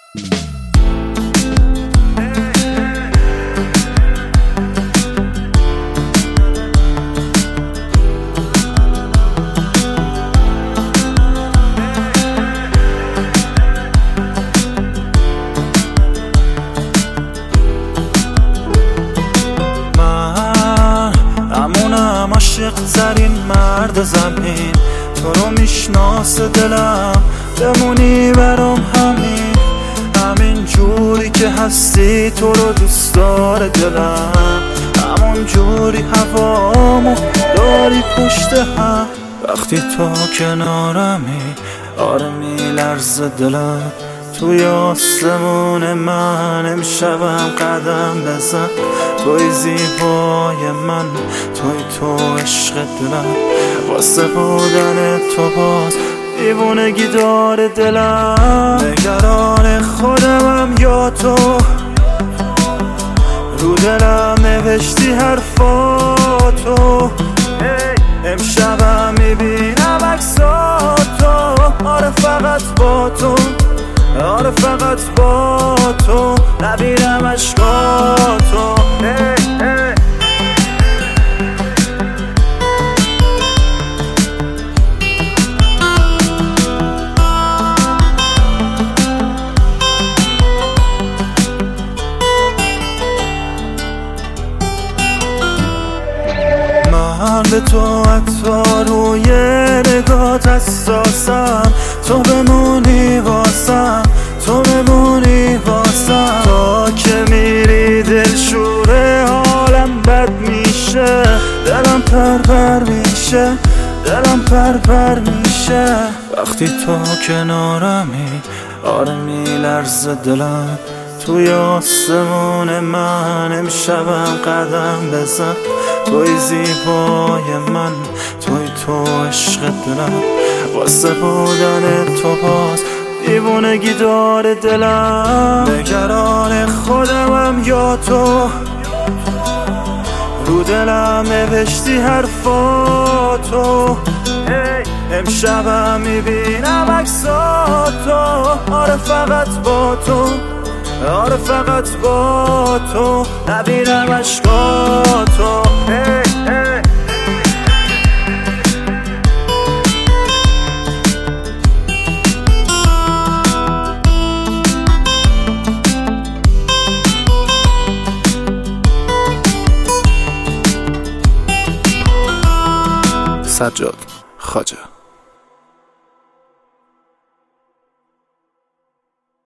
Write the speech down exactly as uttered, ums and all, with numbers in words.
عاشق ترین مرد زمین، تو رو میشناسه دلم، بمونی برام همین همین جوری که هستی، تو رو دوست داره دلم، همون جوری هوامو داری پشت هم. وقتی تو کنارمی آره میلرزه دلم، توی آسمون من امشبم قدم بزن، توی زیبای من، توی تو عشق دلم، واسه بودن تو باز دیوونگی داره دلم. نگران خودمم یا تو، رو دلم نوشتی حرفاتو، امشبم میبینم عکساتو، آره فقط با تو، آره فقط با تو، نبینم عشقاتو. من به تو حتی روی نگات حساسم، تو بمونی واسم، تو بمونی واسم، تا که میری دلشوره حالم بد میشه، دلم پر پر میشه، دلم پر پر میشه. وقتی تو کنارمی آره میلرزه دلم، توی آسمون من امشبم قدم بزن، توی زیبای من، توی تو عشق دلم، واسه بودن تو باز دیوونگی داره دلم. نگران خودمم یا تو، رو دلم نوشتی حرفاتو، امشبم میبینم عکساتو، آره فقط با تو، آره فقط با تو، نبینم عشقاتو. سجاد خواجه.